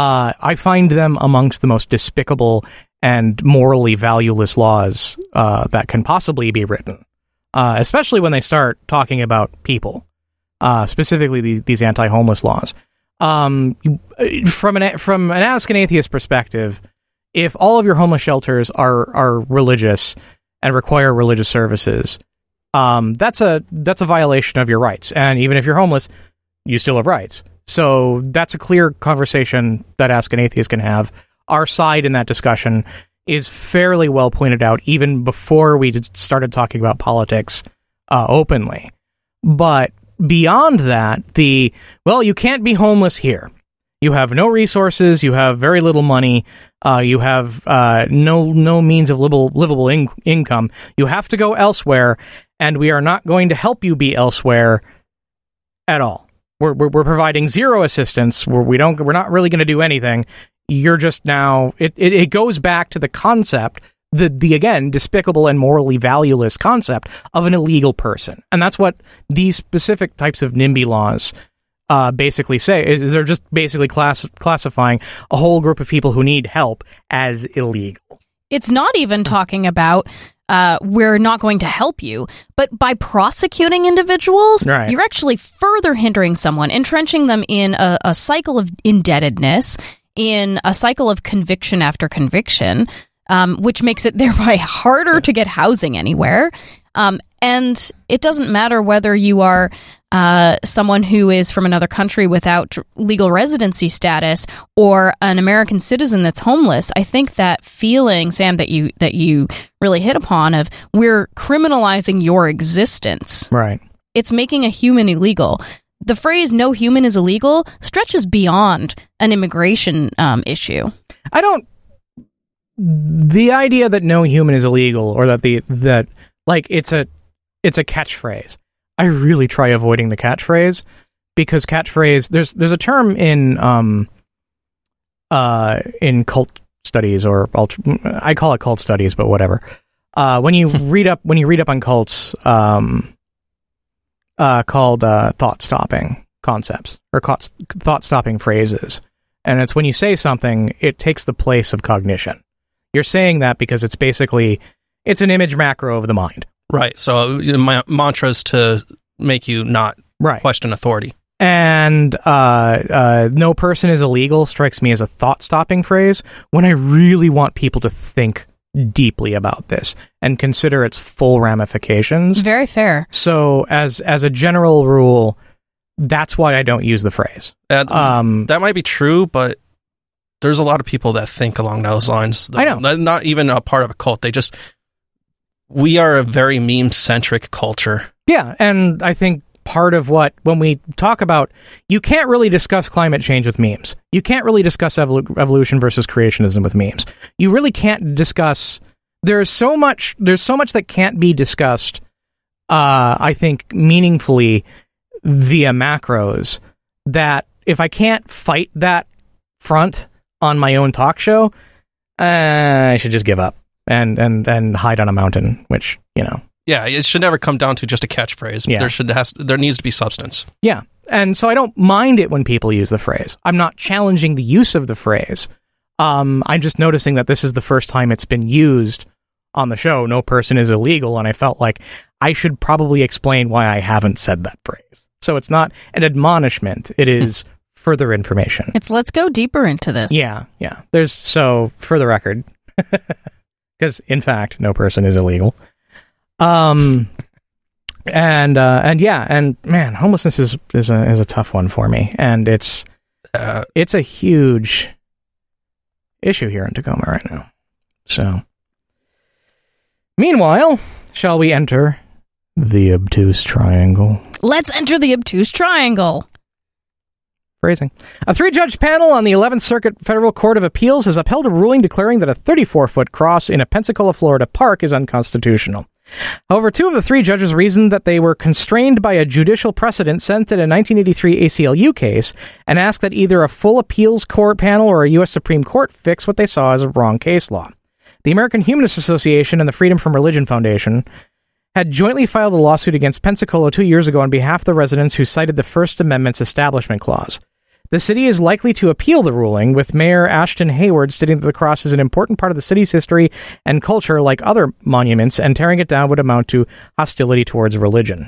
I find them amongst the most despicable and morally valueless laws that can possibly be written, especially when they start talking about people. Specifically these anti-homeless laws. From an Ask an Atheist perspective, if all of your homeless shelters are religious and require religious services, that's a violation of your rights. And even if you're homeless, you still have rights. So that's a clear conversation that Ask an Atheist can have. Our side in that discussion is fairly well pointed out even before we started talking about politics openly. But beyond that, you can't be homeless here. You have no resources, you have very little money, you have no means of livable income. You have to go elsewhere, and we are not going to help you be elsewhere at all. We're providing zero assistance. We're not really going to do anything. You're just now. It goes back to the concept the again, despicable and morally valueless concept of an illegal person. And that's what these specific types of NIMBY laws basically say, is they're just basically classifying a whole group of people who need help as illegal. It's not even talking about we're not going to help you, but by prosecuting individuals, right, you're actually further hindering someone, entrenching them in a cycle of indebtedness, in a cycle of conviction after conviction, which makes it thereby harder to get housing anywhere. And it doesn't matter whether you are someone who is from another country without legal residency status or an American citizen that's homeless. I think that feeling, Sam, that you really hit upon of we're criminalizing your existence. Right. It's making a human illegal. The phrase "no human is illegal" stretches beyond an immigration issue. The idea that no human is illegal, or that it's a catchphrase. I really try avoiding the catchphrase, because catchphrase, there's a term in cult studies, or I call it cult studies, but whatever. When you read up on cults, called thought stopping concepts, or thought stopping phrases, and it's when you say something, it takes the place of cognition. You're saying that because it's an image macro of the mind. Right. So my mantra is to make you not question authority. And no person is illegal strikes me as a thought-stopping phrase when I really want people to think deeply about this and consider its full ramifications. Very fair. So as a general rule, that's why I don't use the phrase. That might be true, but there's a lot of people that think along those lines. I know. Not even a part of a cult. We are a very meme-centric culture. Yeah, and I think part of when we talk about, you can't really discuss climate change with memes. You can't really discuss evolution versus creationism with memes. You really can't discuss, there's so much that can't be discussed, I think, meaningfully via macros, that if I can't fight that front on my own talk show, I should just give up and hide on a mountain, which, Yeah, it should never come down to just a catchphrase. Yeah. There needs to be substance. Yeah, and so I don't mind it when people use the phrase. I'm not challenging the use of the phrase. I'm just noticing that this is the first time it's been used on the show. No person is illegal, and I felt like I should probably explain why I haven't said that phrase. So it's not an admonishment. It is further information. It's let's go deeper into this. Yeah. For the record, because in fact, no person is illegal. And man, homelessness is a tough one for me, and it's a huge issue here in Tacoma right now. So, meanwhile, shall we enter the obtuse triangle? Let's enter the obtuse triangle. Phrasing. A 3-judge panel on the 11th Circuit Federal Court of Appeals has upheld a ruling declaring that a 34-foot cross in a Pensacola, Florida park is unconstitutional. However, 2 of the 3 judges reasoned that they were constrained by a judicial precedent sent in a 1983 ACLU case and asked that either a full appeals court panel or a U.S. Supreme Court fix what they saw as a wrong case law. The American Humanist Association and the Freedom from Religion Foundation had jointly filed a lawsuit against Pensacola 2 years ago on behalf of the residents who cited the First Amendment's Establishment Clause. The city is likely to appeal the ruling, with Mayor Ashton Hayward stating that the cross is an important part of the city's history and culture like other monuments, and tearing it down would amount to hostility towards religion.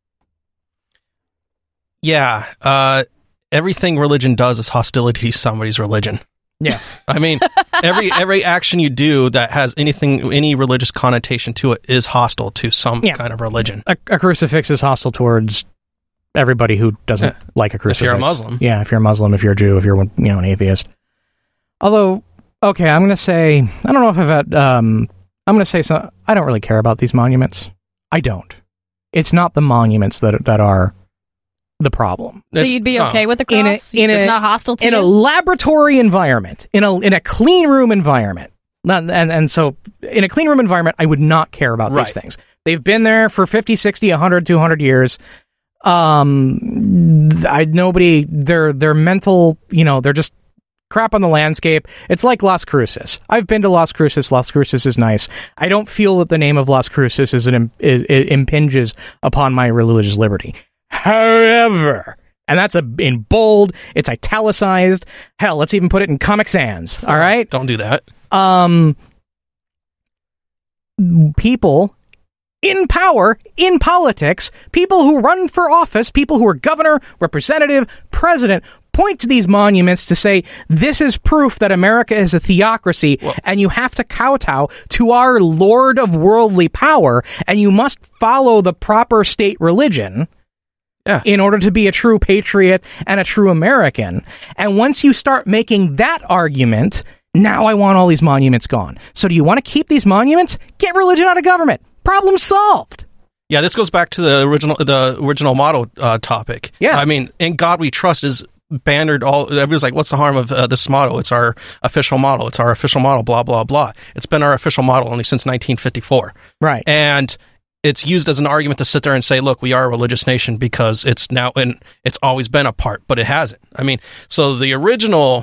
Yeah, everything religion does is hostility to somebody's religion. Yeah. I mean, every action you do that has any religious connotation to it is hostile to some kind of religion. A crucifix is hostile towards everybody who doesn't like a crucifix. If you're a Muslim. Yeah, if you're a Muslim, if you're a Jew, if you're an atheist. Although, okay, I'm going to say, I don't know if I've had, I'm going to say some, I don't really care about these monuments. I don't. It's not the monuments that are the problem. So you'd be okay with the cross? It's not hostile to you? In a laboratory environment, in a clean room environment. And so in a clean room environment, I would not care about these things. They've been there for 50, 60, 100, 200 years. They're mental, they're just crap on the landscape. It's like Las Cruces. I've been to Las Cruces. Las Cruces is nice. I don't feel that the name of Las Cruces it impinges upon my religious liberty. However, and that's in bold, it's italicized. Hell, let's even put it in Comic Sans. All right? Don't do that. People in power, in politics, people who run for office, people who are governor, representative, president, point to these monuments to say, this is proof that America is a theocracy, and you have to kowtow to our lord of worldly power, and you must follow the proper state religion in order to be a true patriot and a true American. And once you start making that argument, now I want all these monuments gone. So do you want to keep these monuments? Get religion out of government. Problem solved. Yeah, this goes back to the original model topic. Yeah. I mean, In God We Trust is bannered everybody's like, what's the harm of this motto? It's our official model. It's our official model, blah, blah, blah. It's been our official model only since 1954. Right. And it's used as an argument to sit there and say, look, we are a religious nation because it's now, and it's always been a part, but it hasn't. I mean, so the original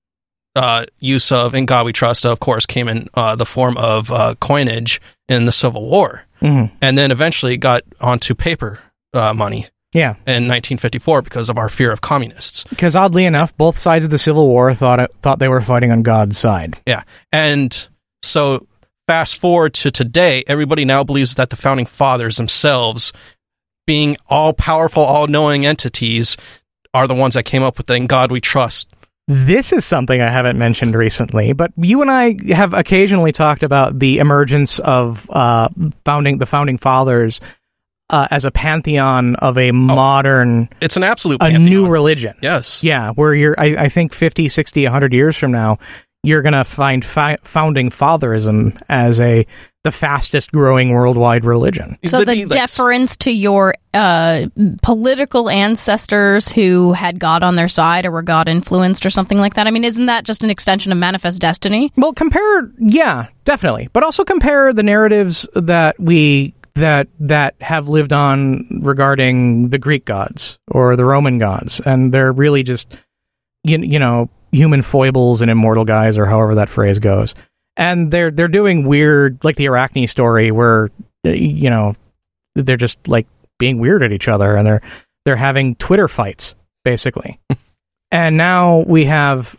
use of In God We Trust, of course, came in the form of coinage in the Civil War. Mm-hmm. And then eventually got onto paper money. Yeah. In 1954 because of our fear of communists. Because oddly enough, both sides of the Civil War thought they were fighting on God's side. Yeah. And so fast forward to today, everybody now believes that the founding fathers themselves, being all-powerful, all-knowing entities, are the ones that came up with the In God We Trust. This is something I haven't mentioned recently, but you and I have occasionally talked about the emergence of the founding fathers as a pantheon of a modern... It's an absolute pantheon. A new religion. Yes. Yeah, where I think 50, 60, 100 years from now, you're going to find founding fatherism as the fastest growing worldwide religion. So the deference to your political ancestors who had God on their side or were God influenced or something like that. I mean, isn't that just an extension of Manifest Destiny? Well, yeah, definitely. But also compare the narratives that that have lived on regarding the Greek gods or the Roman gods, and they're really just you know, human foibles and immortal guys, or however that phrase goes. And they're doing weird, like the Arachne story, where you know, they're just like being weird at each other, and they're having Twitter fights basically. And now we have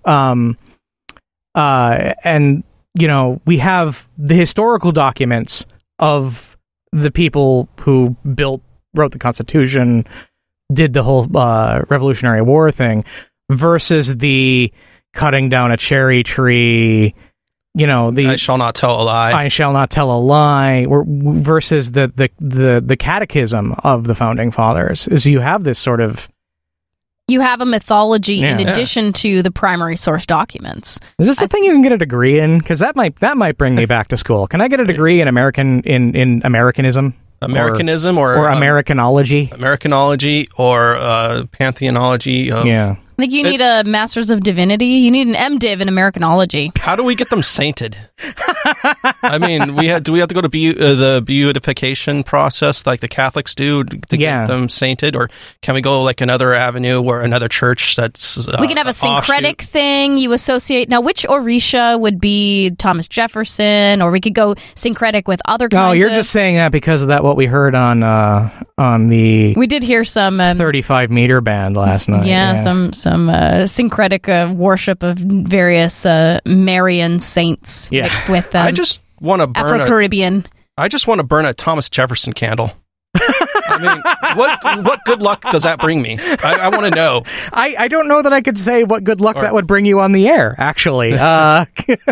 and you know, we have the historical documents of the people who wrote the Constitution, did the whole Revolutionary War thing, versus the cutting down a cherry tree, you know, the I shall not tell a lie. I shall not tell a lie, versus the catechism of the founding fathers. Is you have this sort of... You have a mythology in addition to the primary source documents. Is this the thing you can get a degree in? Because that might bring me back to school. Can I get a degree in in Americanism? Americanism or Americanology? Americanology or pantheonology of... Yeah. I think you need a Master's of Divinity. You need an MDiv in Americanology. How do we get them sainted? I mean, do we have to go to the beatification process like the Catholics do to get them sainted? Or can we go like another avenue where another church that's we can have a syncretic thing you associate. Now, which Orisha would be Thomas Jefferson? Or we could go syncretic with other kinds of... No, you're just saying that because of what we heard on the... We did hear some... 35-meter band last night. Yeah, some syncretic worship of various Marian saints mixed with I just want to burn Afro-Caribbean. I just want to burn a Thomas Jefferson candle. I mean, what good luck does that bring me? I want to know. I don't know that I could say what good luck that would bring you on the air, actually. You know,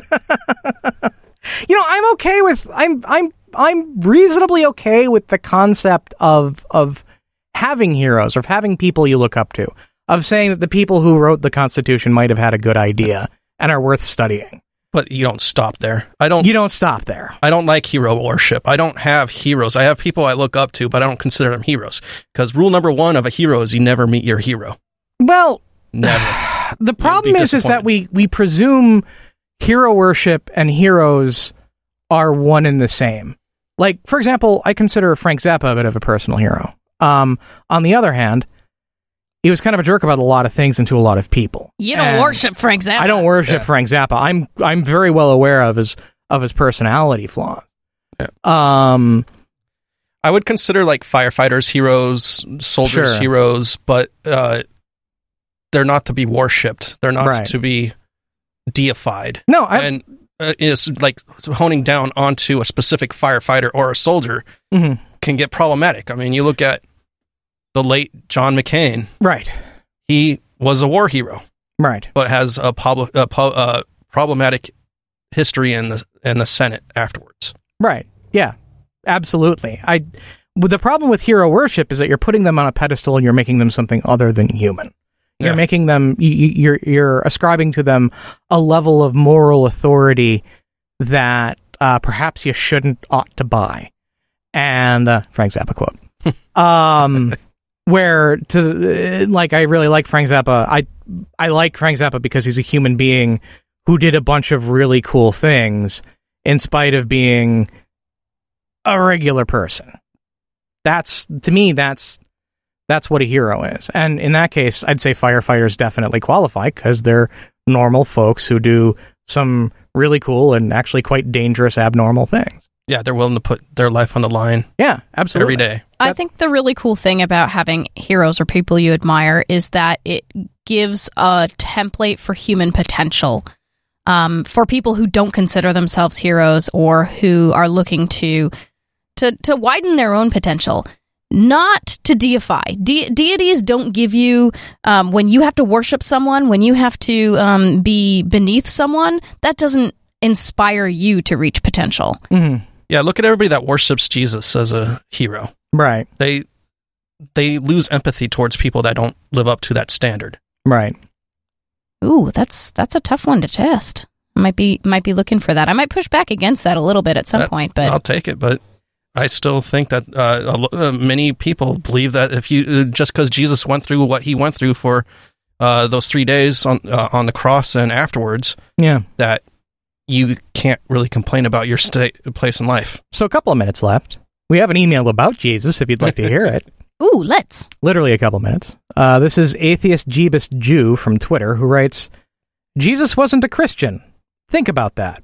I'm okay with... I'm reasonably okay with the concept of having heroes, or of having people you look up to, of saying that the people who wrote the Constitution might have had a good idea and are worth studying. But you don't stop there. You don't stop there. I don't like hero worship. I don't have heroes. I have people I look up to, but I don't consider them heroes. Because rule number one of a hero is you never meet your hero. Well, never. The problem is that we presume hero worship and heroes are one and the same. Like, for example, I consider Frank Zappa a bit of a personal hero. On the other hand, he was kind of a jerk about a lot of things and to a lot of people. You don't worship Frank Zappa. I don't worship Frank Zappa. I'm very well aware of his personality flaws. Yeah. I would consider like firefighters heroes, soldiers heroes, but they're not to be worshipped. They're not to be deified. No, and is like honing down onto a specific firefighter or a soldier can get problematic. I mean, you look at the late John McCain. Right. He was a war hero. Right. But has a problematic history in the Senate afterwards. Right. Yeah. Absolutely. The problem with hero worship is that you're putting them on a pedestal and you're making them something other than human. You're making them. You're ascribing to them a level of moral authority that perhaps you ought to buy. And Frank Zappa quote. Where I really like Frank Zappa. I like Frank Zappa because he's a human being who did a bunch of really cool things in spite of being a regular person. To me, that's what a hero is. And in that case, I'd say firefighters definitely qualify because they're normal folks who do some really cool and actually quite dangerous abnormal things. Yeah, they're willing to put their life on the line. Yeah, absolutely. Every day. I think the really cool thing about having heroes or people you admire is that it gives a template for human potential. For people who don't consider themselves heroes or who are looking to widen their own potential, not to deify. Deities don't give you, when you have to worship someone, when you have to be beneath someone, that doesn't inspire you to reach potential. Mm-hmm. Yeah, look at everybody that worships Jesus as a hero. Right. They lose empathy towards people that don't live up to that standard. Right. Ooh, that's a tough one to test. I might be looking for that. I might push back against that a little bit at some point, but I'll take it. But I still think that many people believe that if you just because Jesus went through what he went through for those 3 days on the cross and afterwards, that you can't really complain about your place in life. So a couple of minutes left. We have an email about Jesus if you'd like to hear it. Ooh, let's. Literally a couple minutes. This is Atheist Jeebus Jew from Twitter who writes, Jesus wasn't a Christian. Think about that.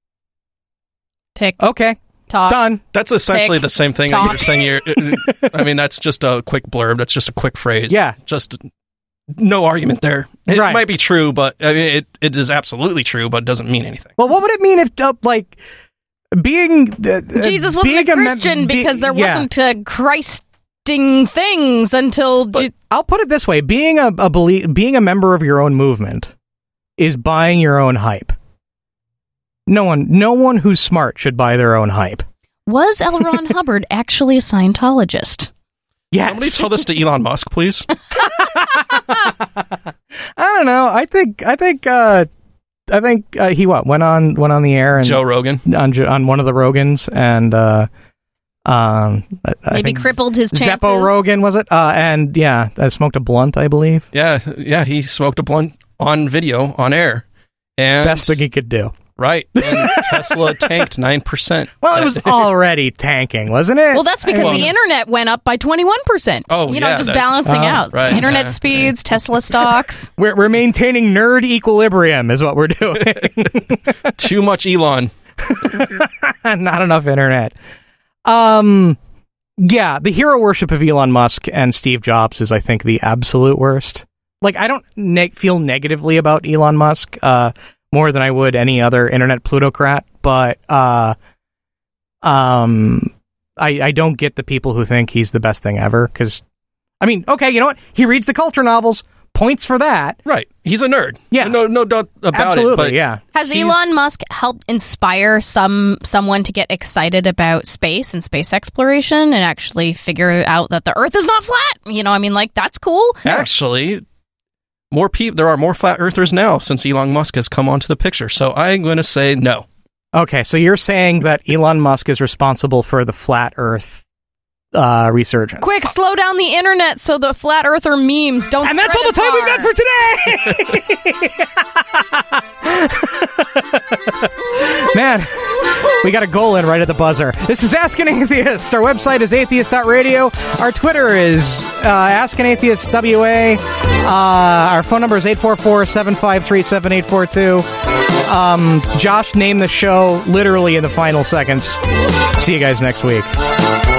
Tick. Okay. Talk. Done. That's essentially Tick. the same thing that you're saying. I mean, that's just a quick blurb. That's just a quick phrase. Yeah. Just no argument there. It might be true, but I mean, it is absolutely true, but it doesn't mean anything. Well, what would it mean if, being... Jesus wasn't a Christian because there wasn't a Christing things until... I'll put it this way. Being a member of your own movement is buying your own hype. No one who's smart should buy their own hype. Was L. Ron Hubbard actually a Scientologist? Yes. Somebody tell this to Elon Musk, please. I don't know. I think he went on the air and Joe Rogan on one of the Rogans and maybe crippled his chances. Zeppo Rogan was it? And smoked a blunt, I believe. Yeah, he smoked a blunt on video on air. And best thing he could do. Right. And Tesla tanked 9%. Well, it was already tanking, wasn't it? Well, that's because the internet went up by 21%. Oh, just balancing out. Right. Internet speeds, Tesla stocks. We're maintaining nerd equilibrium is what we're doing. Too much Elon. Not enough internet. The hero worship of Elon Musk and Steve Jobs is, I think, the absolute worst. I don't feel negatively about Elon Musk, more than I would any other internet plutocrat, but I don't get the people who think he's the best thing ever, because, okay, you know what? He reads the culture novels. Points for that. Right. He's a nerd. Yeah. No doubt about it. But has Elon Musk helped inspire someone to get excited about space and space exploration and actually figure out that the Earth is not flat? That's cool. Actually... there are more flat earthers now since Elon Musk has come onto the picture. So I'm going to say no. Okay, so you're saying that Elon Musk is responsible for the flat Earth resurgence. Quick, slow down the internet so the flat earther memes don't. And that's all the time we've got for today. Man, We got a goal in right at the buzzer. This is Ask an Atheist. Our website is atheist.radio. Our Twitter is Ask an Atheist WA. Our phone number is 844-753-7842. Josh named the show literally in the final seconds. See you guys next week.